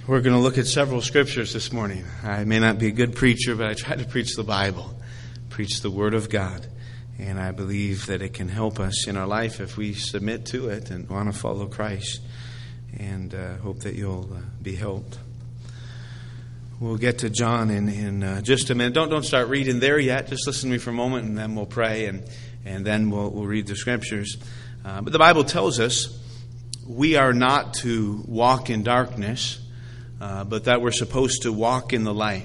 We're going to look at several scriptures this morning. I may not be a good preacher, but I try to preach the Bible, preach the Word of God. And I believe that it can help us in our life if we submit to it and want to follow Christ. And hope that you'll be helped. We'll get to John in just a minute. Don't start reading there yet. Just listen to me for a moment, and then we'll pray, and then we'll read the scriptures. But the Bible tells us we are not to walk in darkness, but that we're supposed to walk in the light.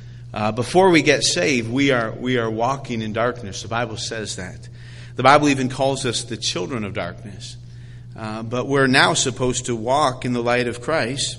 Before we get saved, we are walking in darkness. The Bible says that. The Bible even calls us the children of darkness. But we're now supposed to walk in the light of Christ,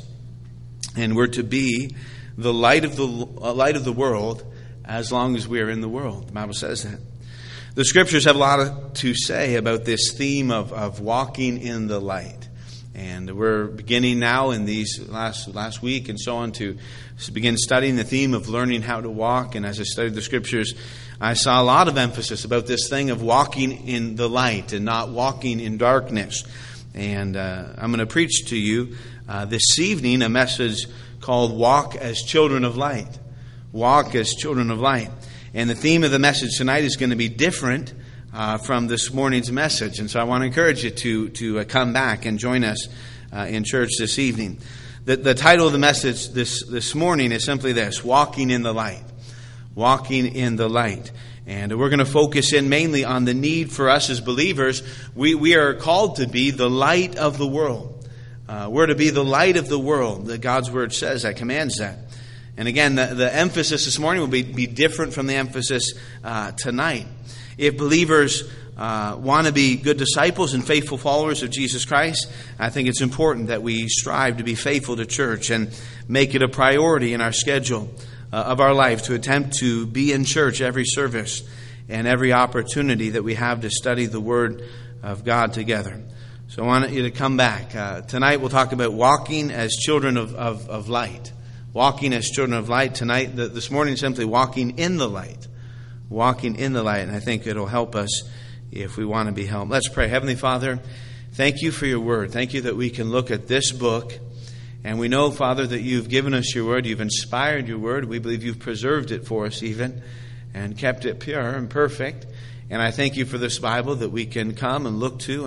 and we're to be the light of the world as long as we are in the world. The Bible says that. The scriptures have a lot to say about this theme of walking in the light. And we're beginning now in these last week and so on to begin studying the theme of learning how to walk. And as I studied the scriptures, I saw a lot of emphasis about this thing of walking in the light and not walking in darkness. And I'm going to preach to you this evening a message called Walk as Children of Light. Walk as Children of Light. And the theme of the message tonight is going to be different from this morning's message. And so I want to encourage you to come back and join us in church this evening. The title of the message this morning is simply this: Walking in the Light. Walking in the light. And we're going to focus in mainly on the need for us as believers. We are called to be the light of the world. We're to be the light of the world. That God's Word says that, commands that. And again, the emphasis this morning will be different from the emphasis tonight. If believers want to be good disciples and faithful followers of Jesus Christ, I think it's important that we strive to be faithful to church and make it a priority in our schedule of our life to attempt to be in church every service and every opportunity that we have to study the Word of God together. So I want you to come back. Tonight we'll talk about walking as children of light. Walking as children of light. Tonight, this morning, simply walking in the light. Walking in the light. And I think it'll help us if we want to be helped. Let's pray. Heavenly Father, thank you for your Word. Thank you that we can look at this book. And we know, Father, that you've given us your Word. You've inspired your Word. We believe you've preserved it for us even and kept it pure and perfect. And I thank you for this Bible that we can come and look to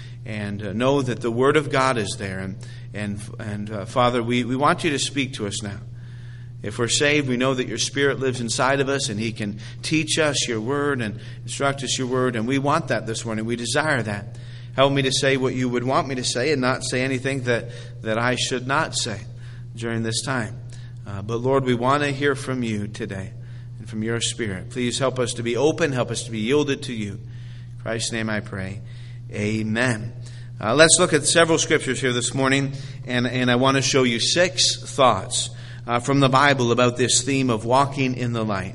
and know that the Word of God is there. And Father, we want you to speak to us now. If we're saved, we know that your Spirit lives inside of us and He can teach us your Word and instruct us your Word. And we want that this morning. We desire that. Help me to say what you would want me to say and not say anything that I should not say during this time. But Lord, we want to hear from you today and from your Spirit. Please help us to be open. Help us to be yielded to you. In Christ's name I pray. Amen. Let's look at several scriptures here this morning. And I want to show you 6 thoughts from the Bible about this theme of walking in the light.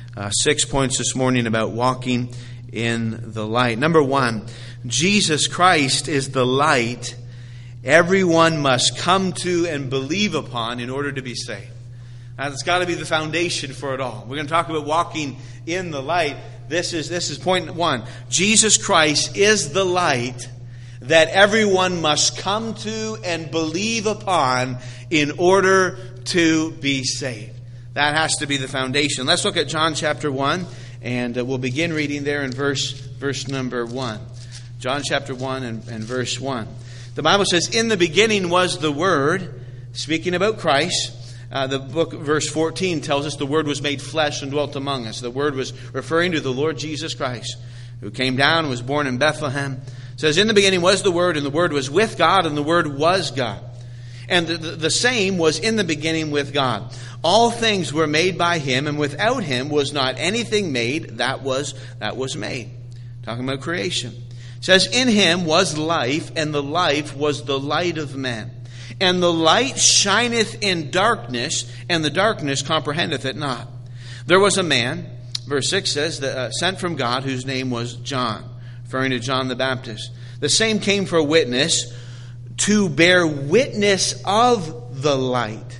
6 points this morning about walking in the light. Number 1, Jesus Christ is the light everyone must come to and believe upon in order to be saved. Now, that's got to be the foundation for it all. We're going to talk about walking in the light. This is point 1. Jesus Christ is the light that everyone must come to and believe upon in order to be saved. That has to be the foundation. Let's look at John chapter 1, and we'll begin reading there in verse number 1. John chapter 1 and verse 1. The Bible says, "In the beginning was the Word," speaking about Christ. The book, verse 14, tells us the Word was made flesh and dwelt among us. The Word was referring to the Lord Jesus Christ, who came down and was born in Bethlehem. It says, "In the beginning was the Word, and the Word was with God, and the Word was God. And the same was in the beginning with God. All things were made by Him, and without Him was not anything made that was made." Talking about creation. It says, "In Him was life, and the life was the light of men. And the light shineth in darkness, and the darkness comprehendeth it not. There was a man," verse 6 says, "sent from God, whose name was John," referring to John the Baptist. "The same came for a witness, to bear witness of the light."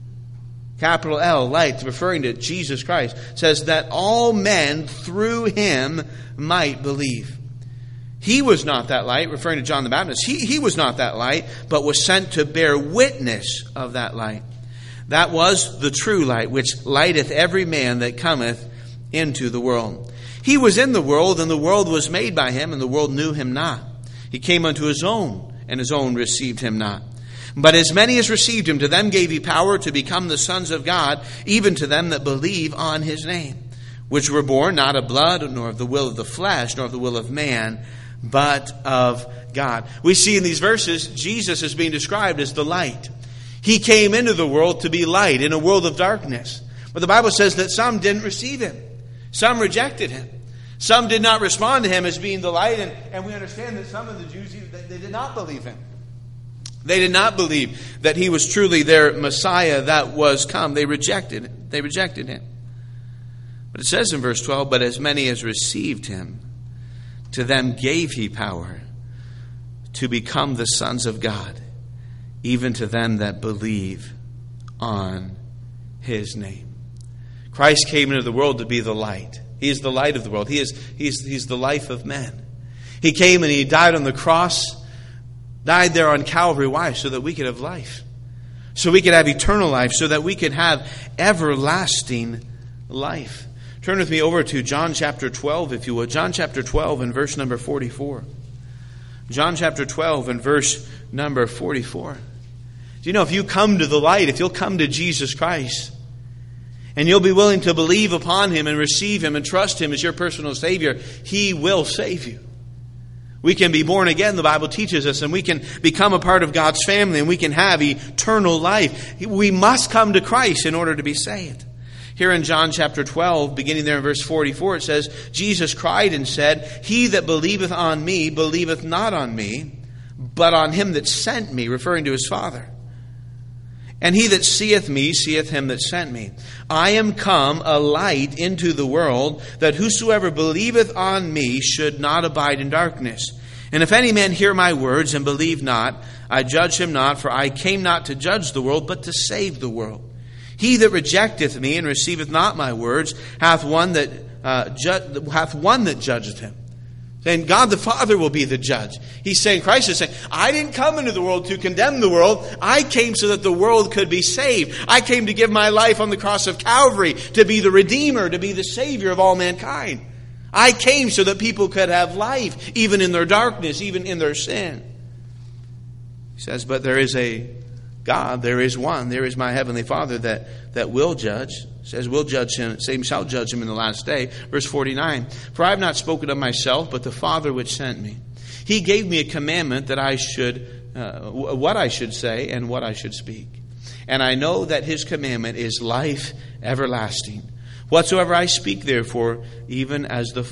Capital L, light, referring to Jesus Christ. It says that all men through Him might believe. He was not that light, referring to John the Baptist. He was not that light, but was sent to bear witness of that light. That was the true light, which lighteth every man that cometh into the world. He was in the world, and the world was made by him, and the world knew him not. He came unto his own, and his own received him not. But as many as received him, to them gave he power to become the sons of God, even to them that believe on his name, which were born not of blood, nor of the will of the flesh, nor of the will of man, but of God. We see in these verses, Jesus is being described as the light. He came into the world to be light in a world of darkness. But the Bible says that some didn't receive him. Some rejected him. Some did not respond to him as being the light. And we understand that some of the Jews, they did not believe him. They did not believe that he was truly their Messiah that was come. They rejected him. But it says in verse 12, but as many as received him, to them gave he power to become the sons of God, even to them that believe on his name. Christ came into the world to be the light. He is the light of the world. He's the life of men. He came and he died on the cross, died there on Calvary. Why? So that we could have life. So we could have eternal life. So that we could have everlasting life. Turn with me over to John chapter 12, if you would. John chapter 12 and verse number 44. John chapter 12 and verse number 44. Do you know, if you come to the light, if you'll come to Jesus Christ, and you'll be willing to believe upon him and receive him and trust him as your personal Savior, he will save you. We can be born again, the Bible teaches us, and we can become a part of God's family, and we can have eternal life. We must come to Christ in order to be saved. Here in John chapter 12, beginning there in verse 44, it says, Jesus cried and said, he that believeth on me, believeth not on me, but on him that sent me, referring to his Father. And he that seeth me, seeth him that sent me. I am come a light into the world, that whosoever believeth on me should not abide in darkness. And if any man hear my words and believe not, I judge him not, for I came not to judge the world, but to save the world. He that rejecteth me and receiveth not my words hath one that judgeth him. And God the Father will be the judge. He's saying, Christ is saying, I didn't come into the world to condemn the world. I came so that the world could be saved. I came to give my life on the cross of Calvary, to be the Redeemer, to be the Savior of all mankind. I came so that people could have life, even in their darkness, even in their sin. He says, but there is a God, there is one, there is my heavenly Father that will judge. It says, will judge him, same shall judge him in the last day. Verse 49, for I have not spoken of myself, but the Father which sent me. He gave me a commandment that I should, what I should say and what I should speak. And I know that his commandment is life everlasting. Whatsoever I speak, therefore, even as the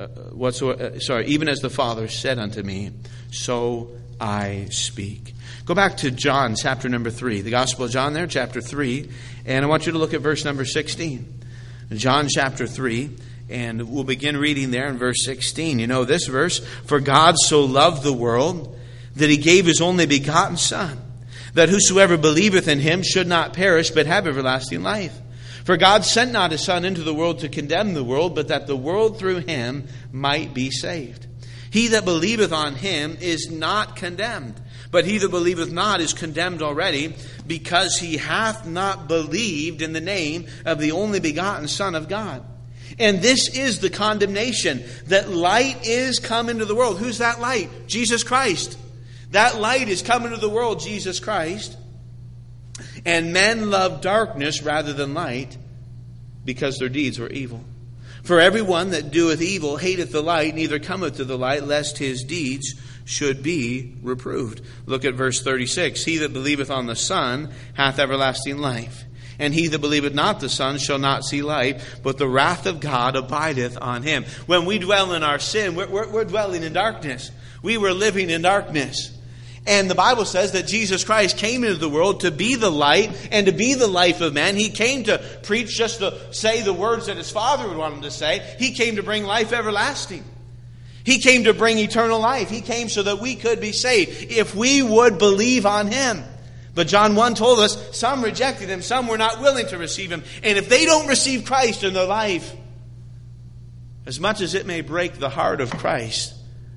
Father said unto me, so I speak. Go back to John chapter number 3. The Gospel of John there, chapter 3. And I want you to look at verse number 16. John chapter 3. And we'll begin reading there in verse 16. You know this verse. For God so loved the world that he gave his only begotten Son, that whosoever believeth in him should not perish, but have everlasting life. For God sent not his Son into the world to condemn the world, but that the world through him might be saved. He that believeth on him is not condemned, but he that believeth not is condemned already, because he hath not believed in the name of the only begotten Son of God. And this is the condemnation, that light is come into the world. Who's that light? Jesus Christ. That light is come into the world, Jesus Christ. And men love darkness rather than light, because their deeds were evil. For everyone that doeth evil hateth the light, neither cometh to the light, lest his deeds should be reproved. Look at verse 36. He that believeth on the Son hath everlasting life. And he that believeth not the Son shall not see life, but the wrath of God abideth on him. When we dwell in our sin, we're dwelling in darkness. We were living in darkness. And the Bible says that Jesus Christ came into the world to be the light and to be the life of man. He came to preach, just to say the words that his Father would want him to say. He came to bring life everlasting. He came to bring eternal life. He came so that we could be saved if we would believe on him. But John 1 told us some rejected him, some were not willing to receive him. And if they don't receive Christ in their life, as much as it may break the heart of Christ,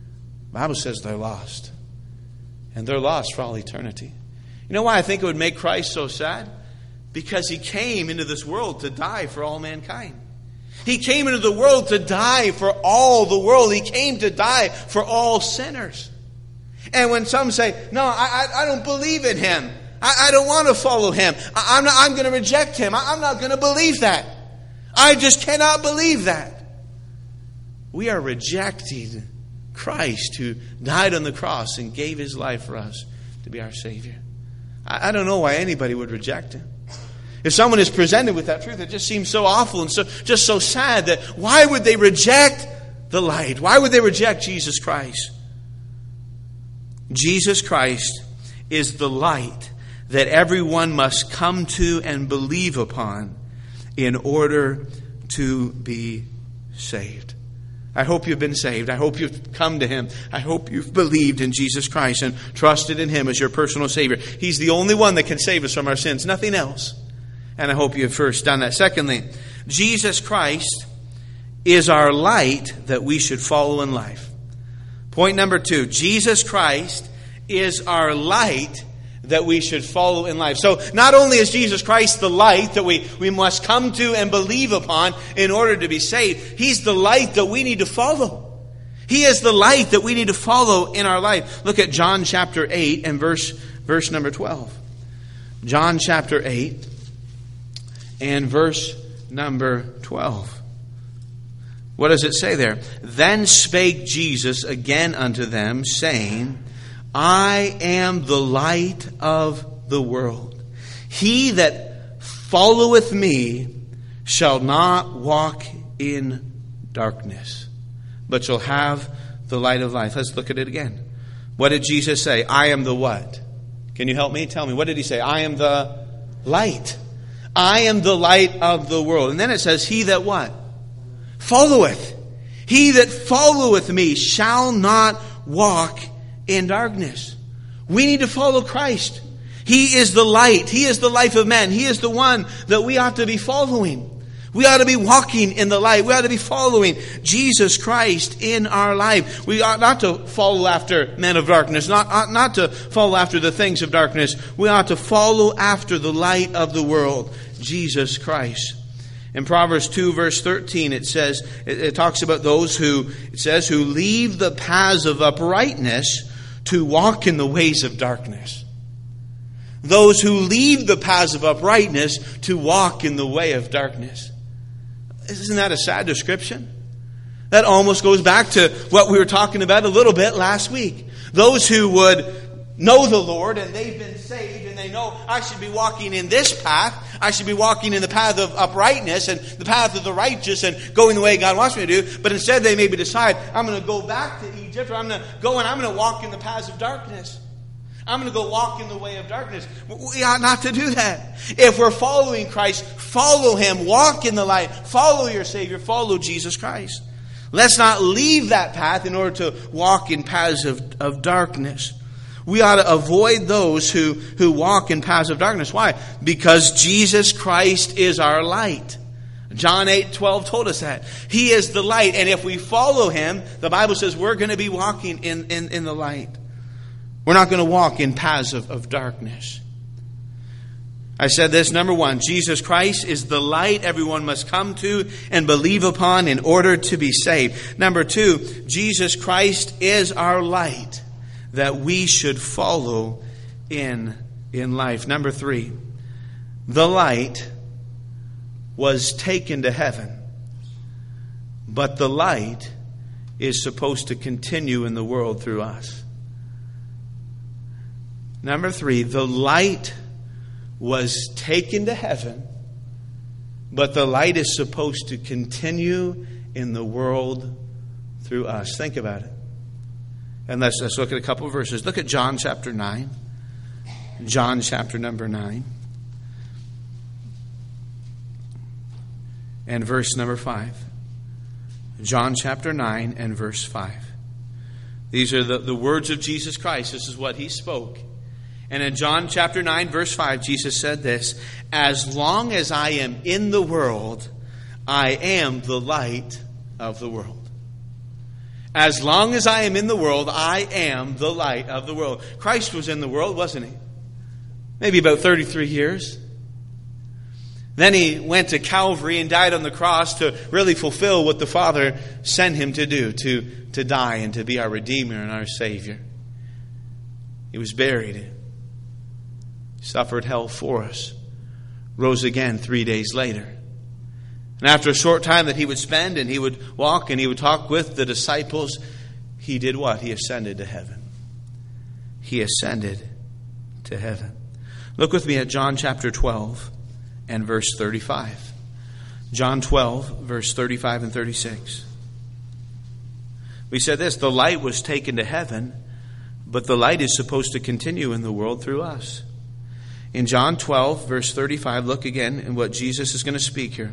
The Bible says they're lost. And they're lost for all eternity. You know why I think it would make Christ so sad? Because He came into this world to die for all mankind. He came into the world to die for all the world. He came to die for all sinners. And when some say, no, I don't believe in Him. I don't want to follow Him. I'm going to reject Him. I'm not going to believe that. I just cannot believe that. We are rejecting Christ who died on the cross and gave His life for us to be our Savior. I don't know why anybody would reject Him. If someone is presented with that truth, it just seems so awful and just so sad that why would they reject the light? Why would they reject Jesus Christ? Jesus Christ is the light that everyone must come to and believe upon in order to be saved. I hope you've been saved. I hope you've come to Him. I hope you've believed in Jesus Christ and trusted in Him as your personal Savior. He's the only one that can save us from our sins, nothing else. And I hope you've first done that. Secondly, Jesus Christ is our light that we should follow in life. Point number 2, Jesus Christ is our light that we should follow in life. So not only is Jesus Christ the light that we must come to and believe upon in order to be saved, He's the light that we need to follow. He is the light that we need to follow in our life. Look at John chapter 8 and verse number 12. John chapter 8 and verse number 12. What does it say there? Then spake Jesus again unto them, saying, I am the light of the world. He that followeth me shall not walk in darkness, but shall have the light of life. Let's look at it again. What did Jesus say? I am the what? Can you help me? Tell me. What did He say? I am the light. I am the light of the world. And then it says, he that what? Followeth. He that followeth me shall not walk in darkness. We need to follow Christ. He is the light. He is the life of man. He is the one that we ought to be following. We ought to be walking in the light. We ought to be following Jesus Christ in our life. We ought not to follow after men of darkness, not to follow after the things of darkness. We ought to follow after the light of the world, Jesus Christ. In Proverbs 2 verse 13 it talks about those who leave the paths of uprightness to walk in the ways of darkness. Those who leave the paths of uprightness to walk in the way of darkness. Isn't that a sad description? That almost goes back to what we were talking about a little bit last week. Those who would know the Lord and they've been saved and they know I should be walking in this path. I should be walking in the path of uprightness and the path of the righteous and going the way God wants me to do. But instead they maybe decide I'm going to go back to Egypt, or I'm going to go and I'm going to walk in the paths of darkness. I'm going to go walk in the way of darkness. We ought not to do that. If we're following Christ, follow Him, walk in the light, follow your Savior, follow Jesus Christ. Let's not leave that path in order to walk in paths of darkness. We ought to avoid those who walk in paths of darkness. Why? Because Jesus Christ is our light. John 8:12 told us that. He is the light. And if we follow Him, the Bible says we're going to be walking in the light. We're not going to walk in paths of darkness. I said this, number 1, Jesus Christ is the light everyone must come to and believe upon in order to be saved. Number 2, Jesus Christ is our light that we should follow in life. Number 3, the light was taken to heaven, but the light is supposed to continue in the world through us. Number 3, the light was taken to heaven, but the light is supposed to continue in the world through us. Think about it. And let's look at a couple of verses. Look at John chapter 9. John chapter number 9. And verse number 5. John chapter 9 and verse 5. These are the words of Jesus Christ. This is what He spoke. And in John chapter 9, verse 5, Jesus said this, as long as I am in the world, I am the light of the world. As long as I am in the world, I am the light of the world. Christ was in the world, wasn't he? Maybe about 33 years. Then he went to Calvary and died on the cross to really fulfill what the Father sent him to do, to die and to be our Redeemer and our Savior. He was buried, suffered hell for us, rose again 3 days later. And after a short time that he would spend and he would walk and he would talk with the disciples, he did what? He ascended to heaven. He ascended to heaven. Look with me at John chapter 12 and verse 35. John 12, verse 35 and 36. We said this, the light was taken to heaven, but the light is supposed to continue in the world through us. In John 12, verse 35, look again in what Jesus is going to speak here.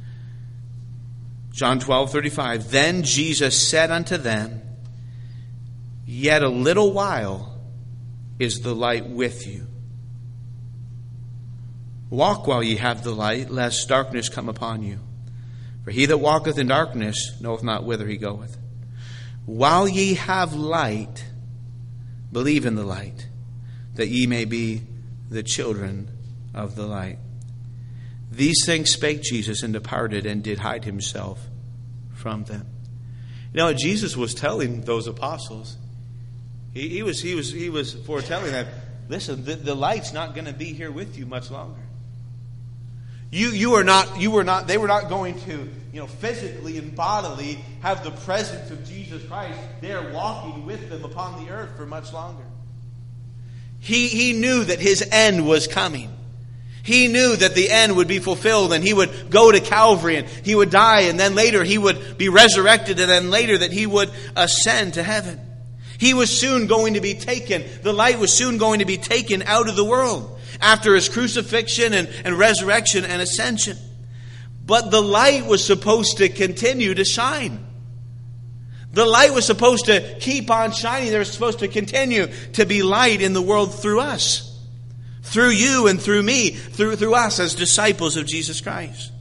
John 12:35. Then Jesus said unto them, yet a little while is the light with you. Walk while ye have the light, lest darkness come upon you. For he that walketh in darkness knoweth not whither he goeth. While ye have light, believe in the light, that ye may be the children of the light. These things spake Jesus, and departed, and did hide himself from them. You know what Jesus was telling those apostles? He was foretelling them. Listen, the light's not going to be here with you much longer. They were not going to, physically and bodily have the presence of Jesus Christ there walking with them upon the earth for much longer. He knew that his end was coming. He knew that the end would be fulfilled and he would go to Calvary and he would die and then later he would be resurrected and then later that he would ascend to heaven. He was soon going to be taken. The light was soon going to be taken out of the world after his crucifixion and resurrection and ascension. But the light was supposed to continue to shine. The light was supposed to keep on shining. There was supposed to continue to be light in the world through us. Through you and through me. Through us as disciples of Jesus Christ.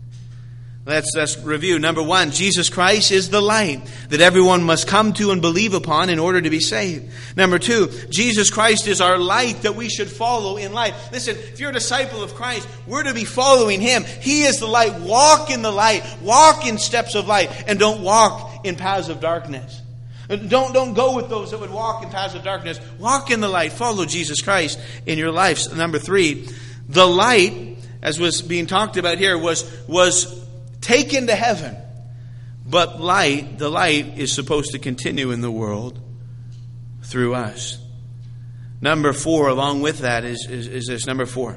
Let's review. Number one, Jesus Christ is the light that everyone must come to and believe upon in order to be saved. Number two, Jesus Christ is our light that we should follow in life. Listen, if you're a disciple of Christ, we're to be following him. He is the light. Walk in the light. Walk in steps of light. And don't walk in paths of darkness. Don't go with those that would walk in paths of darkness. Walk in the light. Follow Jesus Christ in your life. Number three, the light, as was being talked about here, was taken to heaven. But the light is supposed to continue in the world through us. Number four, along with that, is this. Number four.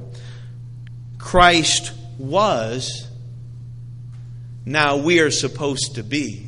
Christ was, now we are supposed to be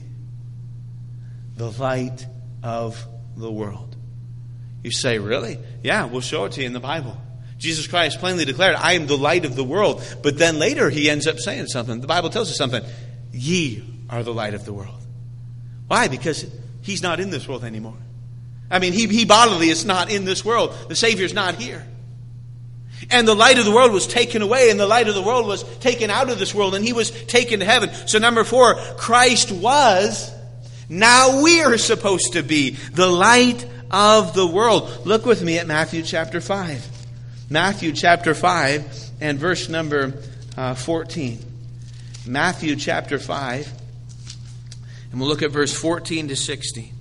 the light of the world. You say, really? Yeah, we'll show it to you in the Bible. Jesus Christ plainly declared, I am the light of the world. But then later he ends up saying something. The Bible tells us something. Ye are the light of the world. Why? Because he's not in this world anymore. I mean, he bodily is not in this world. The Savior's not here. And the light of the world was taken away, and the light of the world was taken out of this world, and he was taken to heaven. So number four, Christ was, now we are supposed to be the light of the world. Look with me at Matthew chapter 5. Matthew chapter 5 and verse number 14. Matthew chapter 5. And we'll look at verse 14 to 16.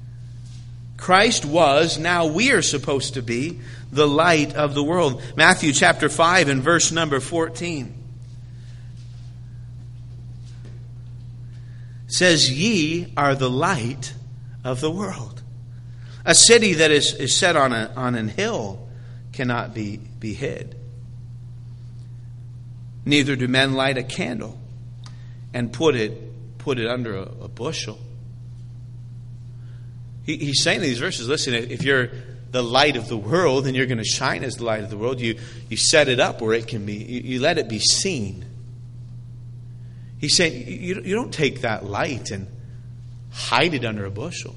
Christ was, now we are supposed to be the light of the world. Matthew chapter 5 and verse number 14. Says, ye are the light of the world. A city that is set on an hill cannot be hid. Neither do men light a candle and put it under a bushel. He's saying in these verses, listen, if you're the light of the world and you're going to shine as the light of the world, you set it up where it can be, you let it be seen. He's saying, you don't take that light and hide it under a bushel.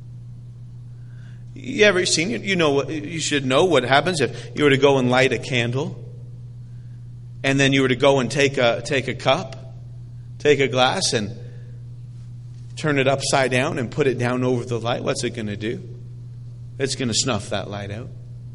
You ever seen, you should know what happens if you were to go and light a candle and then you were to go and take a cup, take a glass and turn it upside down and put it down over the light, what's it going to do? It's going to snuff that light out.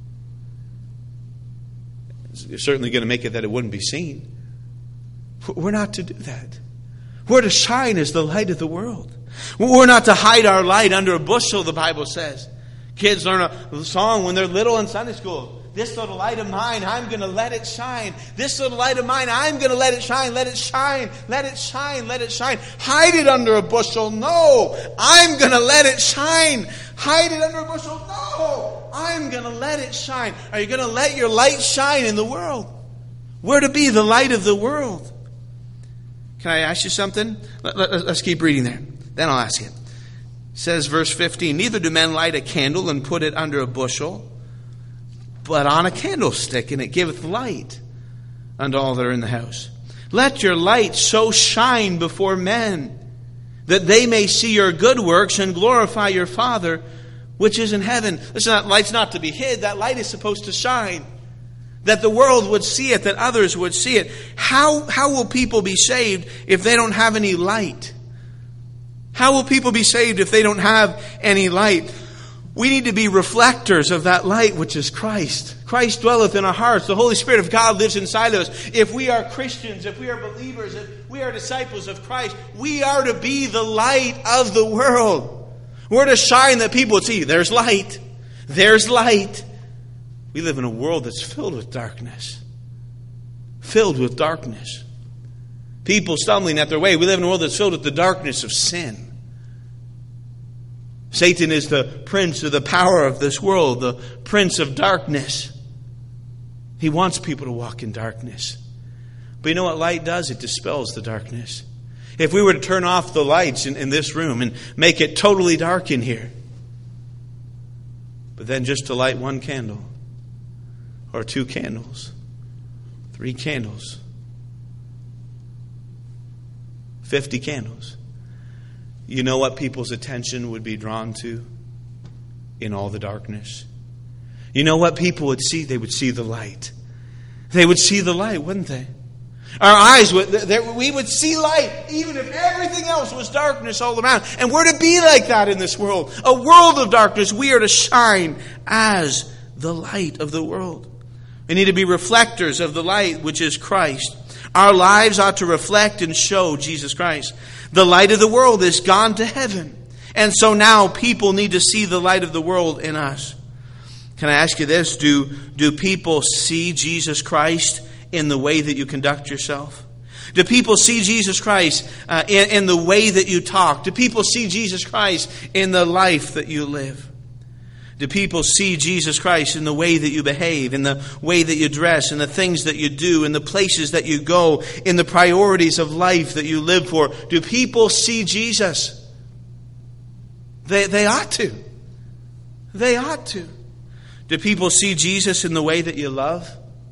It's certainly going to make it that it wouldn't be seen. We're not to do that. We're to shine as the light of the world. We're not to hide our light under a bushel, the Bible says. Kids learn a song when they're little in Sunday school. This little light of mine, I'm going to let it shine. This little light of mine, I'm going to let it shine. Let it shine. Let it shine. Let it shine. Hide it under a bushel. No, I'm going to let it shine. Hide it under a bushel. No, I'm going to let it shine. Are you going to let your light shine in the world? We're to be the light of the world. Can I ask you something? Let's keep reading there. Then I'll ask you. It says, verse 15, neither do men light a candle and put it under a bushel, but on a candlestick, and it giveth light unto all that are in the house. Let your light so shine before men, that they may see your good works and glorify your Father which is in heaven. Listen, that light's not to be hid. That light is supposed to shine. That the world would see it, that others would see it. How will people be saved if they don't have any light? How will people be saved if they don't have any light? We need to be reflectors of that light which is Christ. Christ dwelleth in our hearts. The Holy Spirit of God lives inside of us. If we are Christians, if we are believers, if we are disciples of Christ, we are to be the light of the world. We're to shine that people would see. There's light. There's light. We live in a world that's filled with darkness. Filled with darkness. People stumbling at their way. We live in a world that's filled with the darkness of sin. Satan is the prince of the power of this world, the prince of darkness. He wants people to walk in darkness. But you know what light does? It dispels the darkness. If we were to turn off the lights in this room and make it totally dark in here, but then just to light one candle, or 2 candles, 3 candles, 50 candles, you know what people's attention would be drawn to in all the darkness? You know what people would see? They would see the light. They would see the light, wouldn't they? Our eyes, we would see light even if everything else was darkness all around. And we're to be like that in this world. A world of darkness. We are to shine as the light of the world. We need to be reflectors of the light which is Christ. Our lives ought to reflect and show Jesus Christ. The light of the world is gone to heaven. And so now people need to see the light of the world in us. Can I ask you this? Do people see Jesus Christ in the way that you conduct yourself? Do people see Jesus Christ in the way that you talk? Do people see Jesus Christ in the life that you live? Do people see Jesus Christ in the way that you behave, in the way that you dress, in the things that you do, in the places that you go, in the priorities of life that you live for? Do people see Jesus? They ought to. They ought to. Do people see Jesus in the way that you love?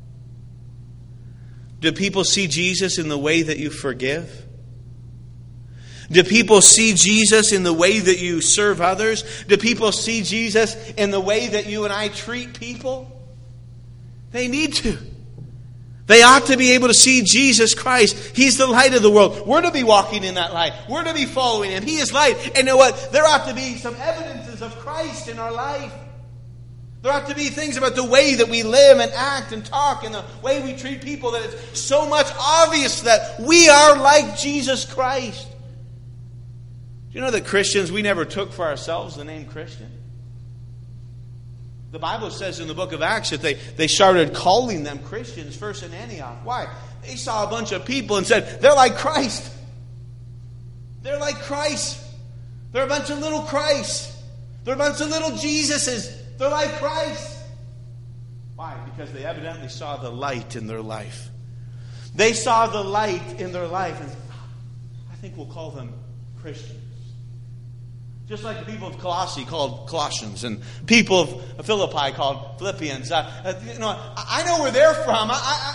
Do people see Jesus in the way that you forgive? Do people see Jesus in the way that you serve others? Do people see Jesus in the way that you and I treat people? They need to. They ought to be able to see Jesus Christ. He's the light of the world. We're to be walking in that light. We're to be following Him. He is light. And you know what? There ought to be some evidences of Christ in our life. There ought to be things about the way that we live and act and talk and the way we treat people that it's so much obvious that we are like Jesus Christ. Do you know that Christians, we never took for ourselves the name Christian? The Bible says in the book of Acts that they started calling them Christians first in Antioch. Why? They saw a bunch of people and said, they're like Christ. They're like Christ. They're a bunch of little Christs. They're a bunch of little Jesuses. They're like Christ. Why? Because they evidently saw the light in their life. They saw the light in their life. And I think we'll call them Christians. Just like the people of Colossae called Colossians and people of Philippi called Philippians. I know where they're from.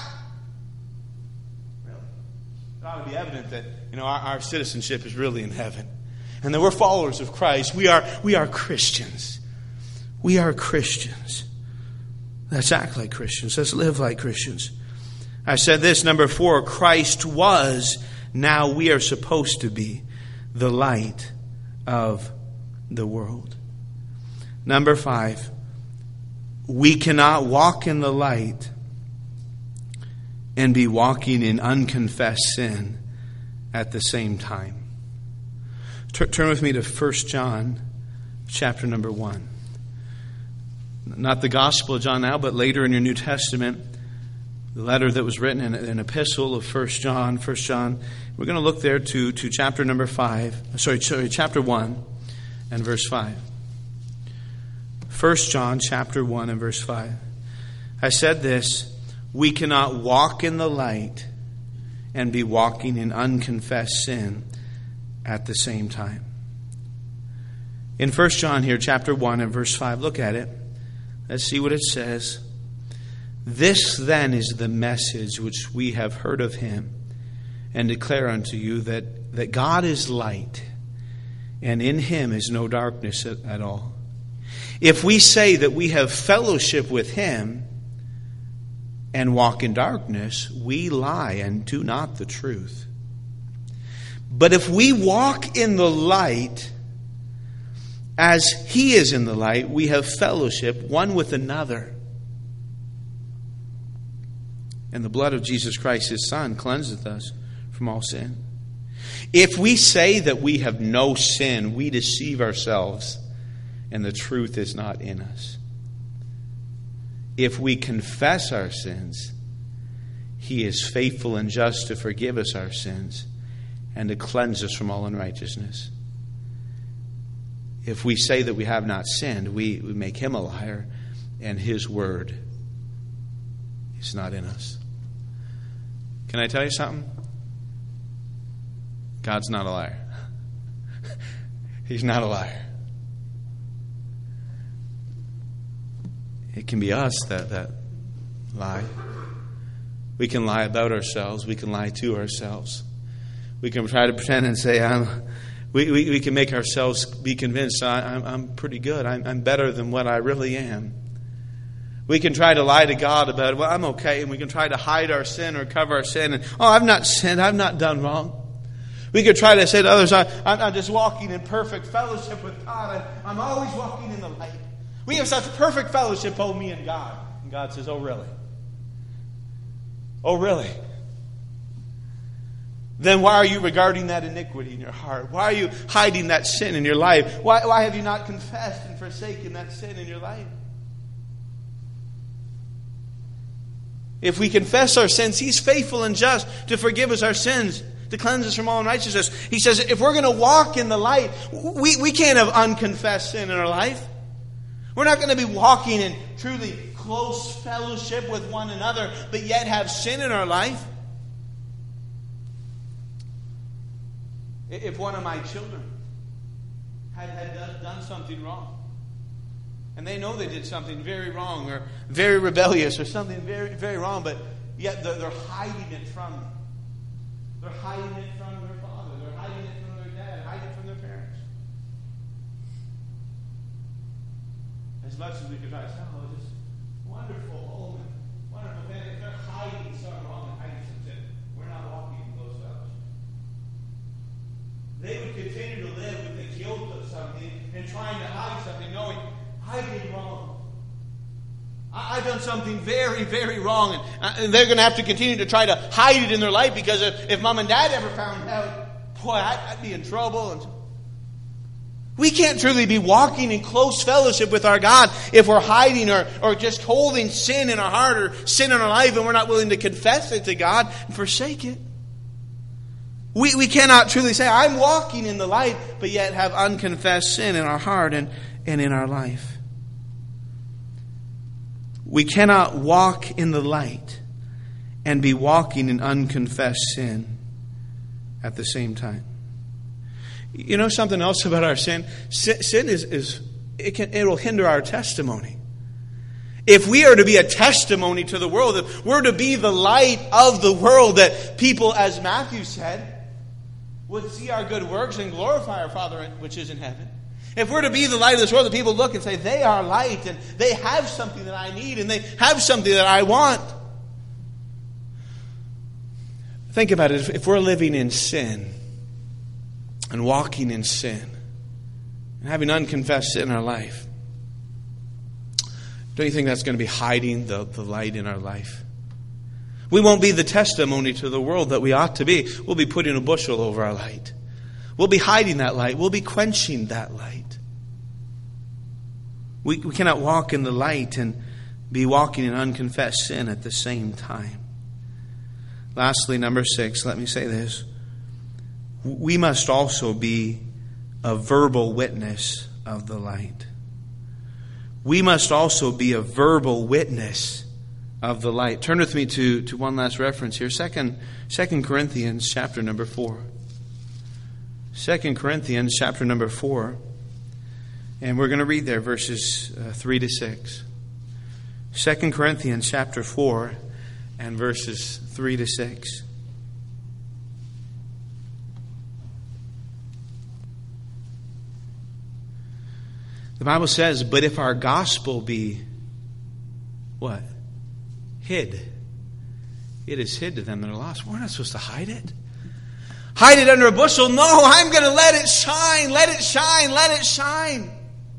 Really? It ought to be evident that our citizenship is really in heaven. And that we're followers of Christ. We are Christians. We are Christians. Let's act like Christians. Let's live like Christians. I said this, number 4, Christ was, now we are supposed to be the light of the world. Number 5, we cannot walk in the light and be walking in unconfessed sin at the same time. Turn with me to 1 John chapter number 1. Not the Gospel of John now, but later in your New Testament, the letter that was written in an epistle of 1 John. We're going to look there to chapter number chapter 1 and verse 5. 1 John chapter 1 and verse 5. I said this, we cannot walk in the light and be walking in unconfessed sin at the same time. In 1 John here, chapter 1 and verse 5, look at it. Let's see what it says. This then is the message which we have heard of him and declare unto you that God is light, and in him is no darkness at all. If we say that we have fellowship with him and walk in darkness, we lie and do not the truth. But if we walk in the light, as he is in the light, we have fellowship one with another. And the blood of Jesus Christ, his Son, cleanseth us from all sin. If we say that we have no sin, we deceive ourselves, and the truth is not in us. If we confess our sins, he is faithful and just to forgive us our sins and to cleanse us from all unrighteousness. If we say that we have not sinned, we make him a liar, and his word is not in us. Can I tell you something? God's not a liar. He's not a liar. It can be us that lie. We can lie about ourselves. We can lie to ourselves. We can try to pretend and say, we can make ourselves be convinced I'm pretty good. I'm better than what I really am. We can try to lie to God about, well, I'm okay. And we can try to hide our sin or cover our sin. And, I've not sinned. I've not done wrong. We could try to say to others, I'm just walking in perfect fellowship with God. I'm always walking in the light. We have such perfect fellowship, me and God. And God says, oh, really? Oh, really? Then why are you regarding that iniquity in your heart? Why are you hiding that sin in your life? Why have you not confessed and forsaken that sin in your life? If we confess our sins, he's faithful and just to forgive us our sins, to cleanse us from all unrighteousness. He says if we're going to walk in the light, we can't have unconfessed sin in our life. We're not going to be walking in truly close fellowship with one another, but yet have sin in our life. If one of my children had done something wrong, and they know they did something very wrong or very rebellious or something very, very wrong, but yet they're hiding it from me. They're hiding it from their father. They're hiding it from their dad, hiding it from their parents. As much as we could try to say, this wonderful home and wonderful family, they're hiding something wrong and hiding some sin. We're not walking in close fellowship. They would continue to live with the guilt of something and trying to hide something, knowing, I did wrong. I've done something very, very wrong. And they're going to have to continue to try to hide it in their life, because if mom and dad ever found out, boy, I'd be in trouble. And we can't truly be walking in close fellowship with our God if we're hiding or just holding sin in our heart or sin in our life, and we're not willing to confess it to God and forsake it. We cannot truly say, I'm walking in the light, but yet have unconfessed sin in our heart and in our life. We cannot walk in the light and be walking in unconfessed sin at the same time. You know something else about our sin? Sin it will hinder our testimony. If we are to be a testimony to the world, if we're to be the light of the world, that people, as Matthew said, would see our good works and glorify our Father which is in heaven. If we're to be the light of this world, that people look and say, they are light, and they have something that I need, and they have something that I want. Think about it. If we're living in sin and walking in sin, and having unconfessed sin in our life, don't you think that's going to be hiding the light in our life? We won't be the testimony to the world that we ought to be. We'll be putting a bushel over our light. We'll be hiding that light. We'll be quenching that light. We cannot walk in the light and be walking in unconfessed sin at the same time. Lastly, number 6, let me say this. We must also be a verbal witness of the light. We must also be a verbal witness of the light. Turn with me to one last reference here. 2 Corinthians chapter number 4. 2 Corinthians chapter number 4. And we're going to read there verses 3 to 6. 2 Corinthians chapter 4 and verses 3 to 6. The Bible says, but if our gospel be what? Hid. It is hid to them that are lost. We're not supposed to hide it. Hide it under a bushel. No, I'm going to let it shine. Let it shine. Let it shine.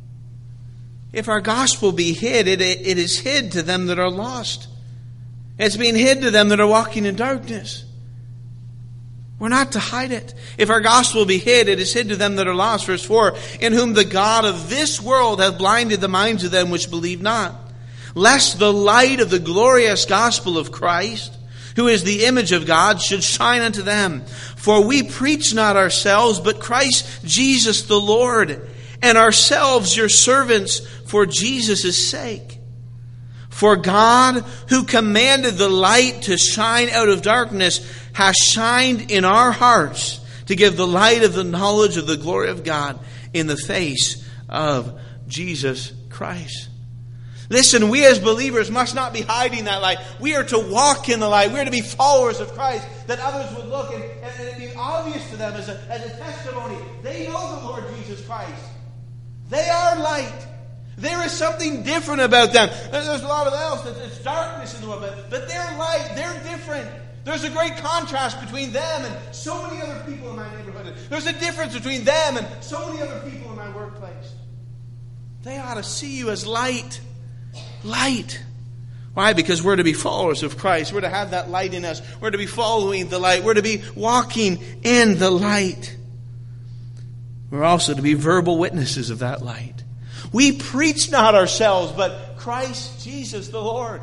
If our gospel be hid, it is hid to them that are lost. It's being hid to them that are walking in darkness. We're not to hide it. If our gospel be hid, it is hid to them that are lost. Verse 4, in whom the God of this world hath blinded the minds of them which believe not, lest the light of the glorious gospel of Christ, who is the image of God, should shine unto them. For we preach not ourselves, but Christ Jesus the Lord, and ourselves your servants for Jesus' sake. For God, who commanded the light to shine out of darkness, has shined in our hearts to give the light of the knowledge of the glory of God in the face of Jesus Christ. Listen, we as believers must not be hiding that light. We are to walk in the light. We are to be followers of Christ, that others would look and it be obvious to them as a testimony. They know the Lord Jesus Christ. They are light. There is something different about them. There's a lot of else. It's darkness in the world. But they're light. They're different. There's a great contrast between them and so many other people in my neighborhood. There's a difference between them and so many other people in my workplace. They ought to see you as light. Light. Why? Because we're to be followers of Christ. We're to have that light in us. We're to be following the light. We're to be walking in the light. We're also to be verbal witnesses of that light. We preach not ourselves, but Christ Jesus the Lord.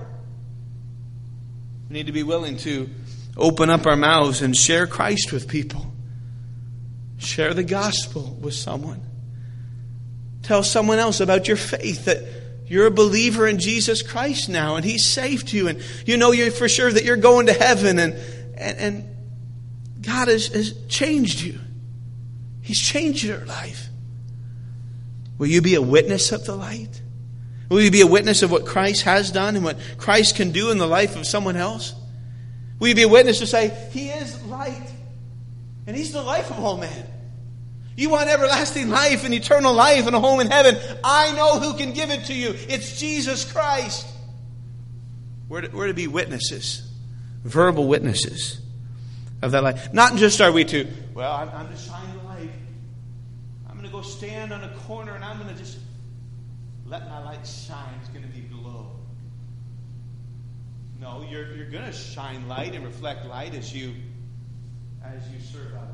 We need to be willing to open up our mouths and share Christ with people. Share the gospel with someone. Tell someone else about your faith, that you're a believer in Jesus Christ now and He's saved you and you know you're for sure that you're going to heaven and God has changed you. He's changed your life. Will you be a witness of the light? Will you be a witness of what Christ has done and what Christ can do in the life of someone else? Will you be a witness to say, He is light and He's the life of all men? You want everlasting life and eternal life and a home in heaven. I know who can give it to you. It's Jesus Christ. We're to be witnesses, verbal witnesses of that light. Not just are we to, well, I'm just shining the light. I'm going to go stand on a corner and I'm going to just let my light shine. It's going to be glow. No, you're going to shine light and reflect light as you serve others.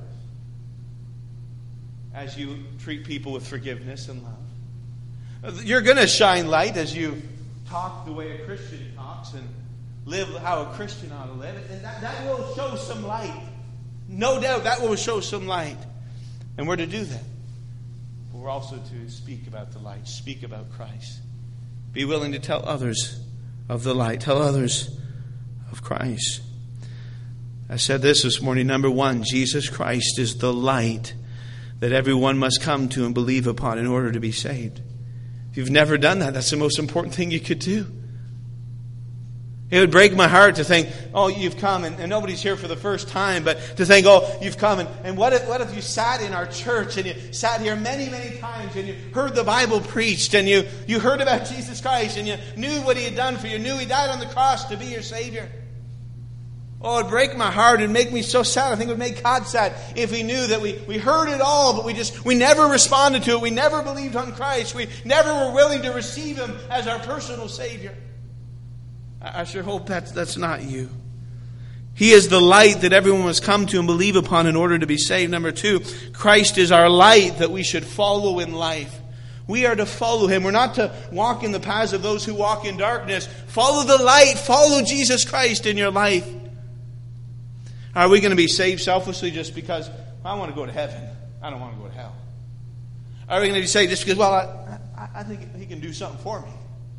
As you treat people with forgiveness and love. You're going to shine light as you talk the way a Christian talks and live how a Christian ought to live. And that will show some light. No doubt that will show some light. And we're to do that. But we're also to speak about the light. Speak about Christ. Be willing to tell others of the light. Tell others of Christ. I said this morning. Number 1, Jesus Christ is the light that everyone must come to and believe upon in order to be saved. If you've never done that, that's the most important thing you could do. It would break my heart to think, oh, you've come and nobody's here for the first time, but to think, oh, you've come and what if you sat in our church and you sat here many, many times and you heard the Bible preached and you heard about Jesus Christ and you knew what He had done for you, knew He died on the cross to be your Savior. Oh, it'd break my heart. It'd make me so sad. I think it would make God sad if we knew that we heard it all, but we never responded to it. We never believed on Christ. We never were willing to receive Him as our personal Savior. I sure hope that's not you. He is the light that everyone must come to and believe upon in order to be saved. Number 2, Christ is our light that we should follow in life. We are to follow Him. We're not to walk in the paths of those who walk in darkness. Follow the light. Follow Jesus Christ in your life. Are we going to be saved selfishly just because I want to go to heaven? I don't want to go to hell. Are we going to be saved just because, I think He can do something for me?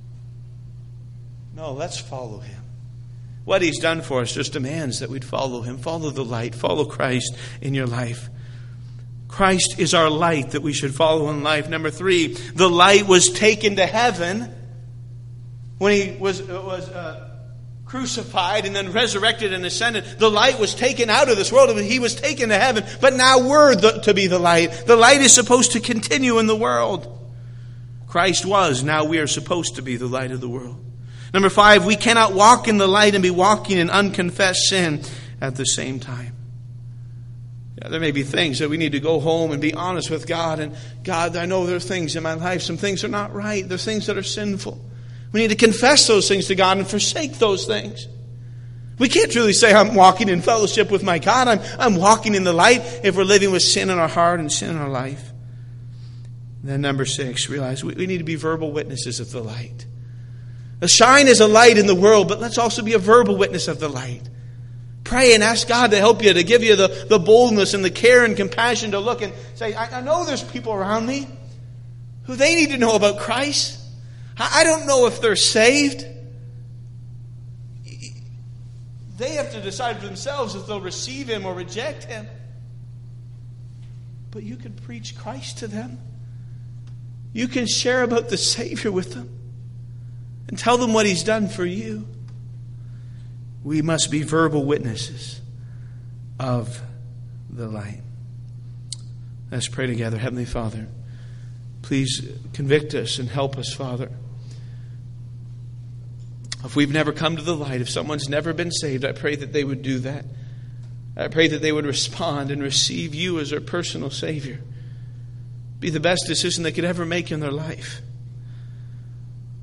No, let's follow Him. What He's done for us just demands that we'd follow Him. Follow the light. Follow Christ in your life. Christ is our light that we should follow in life. Number 3, the light was taken to heaven when He was crucified and then resurrected and ascended. The light was taken out of this world and He was taken to heaven. But now we're to be the light. The light is supposed to continue in the world. Christ was. Now we are supposed to be the light of the world. Number 5, we cannot walk in the light and be walking in unconfessed sin at the same time. Yeah, there may be things that we need to go home and be honest with God. And God, I know there are things in my life. Some things are not right. There are things that are sinful. We need to confess those things to God and forsake those things. We can't really say I'm walking in fellowship with my God. I'm walking in the light if we're living with sin in our heart and sin in our life. And then number 6, realize we need to be verbal witnesses of the light. Shine as a light in the world, but let's also be a verbal witness of the light. Pray and ask God to help you, to give you the boldness and the care and compassion to look and say, I know there's people around me who they need to know about Christ. I don't know if they're saved. They have to decide for themselves if they'll receive Him or reject Him. But you can preach Christ to them. You can share about the Savior with them and tell them what He's done for you. We must be verbal witnesses of the light. Let's pray together. Heavenly Father, please convict us and help us, Father. If we've never come to the light, if someone's never been saved, I pray that they would do that. I pray that they would respond and receive You as their personal Savior. Be the best decision they could ever make in their life.